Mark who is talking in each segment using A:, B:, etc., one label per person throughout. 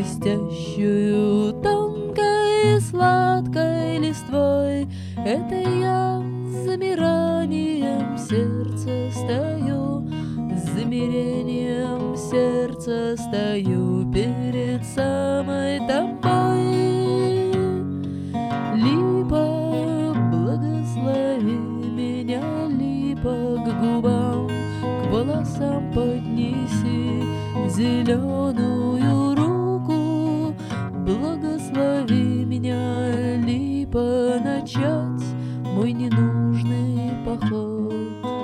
A: шелестящую тонкой сладкой листвой. Это я с замиранием сердца стою, с замирением сердца стою перед самой тобой. Липа, благослови меня, липа, к губам, к волосам поднеси зеленую руку. Благослови меня, липа, начать мой ненужный поход.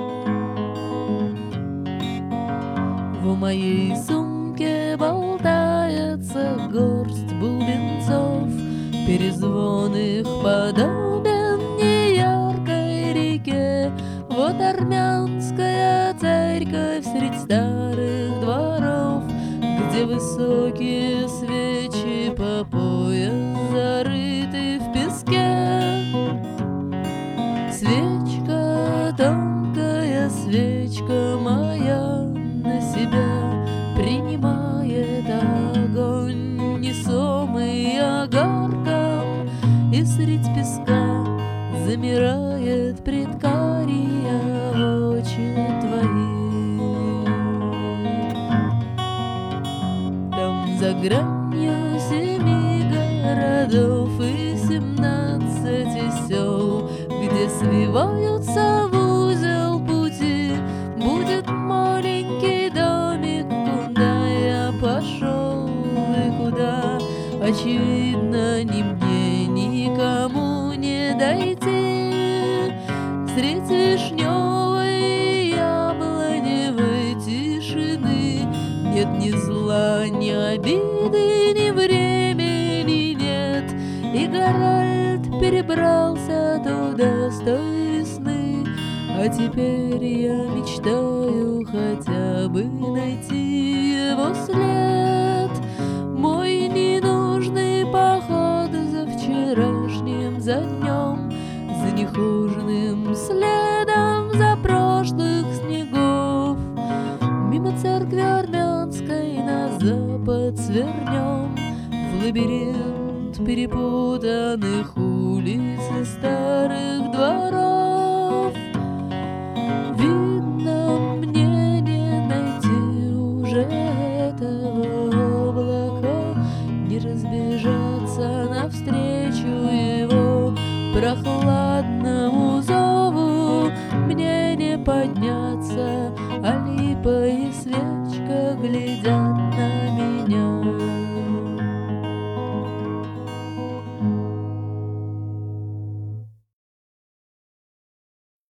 A: В моей сумке болтается горсть бубенцов, перезвон их подобен неяркой реке. Вот армянская церковь средь старых дворов, где высокие свечи по пояс зарыты в песке. Свечка, тонкая свечка моя, на себя принимает огонь, несомый огарком, и средь песка замирает пред карие очи твои. Там за гранью 7 городов и 17 сел, где свиваются в узел пути, будет маленький домик, куда я пошел и куда, очевидно, ни мне, никому не дойти. Средь вишневой яблоневой тишины нет ни зла, ни обиды, ни времени нет. И Гарольд перебрался туда с той весны, а теперь я мечтаю хотя бы найти его след. Мой ненужный поход за вчерашним, за днем, за нехоженным следом, за прошлых снегов. Мимо церкви армянской на запад свернем, в лабиринт перепутанных улиц и старых дворов. Видно, мне не найти уже этого облака, не разбежаться навстречу его прохладному зову. Мне не подняться, а липа и свечка глядят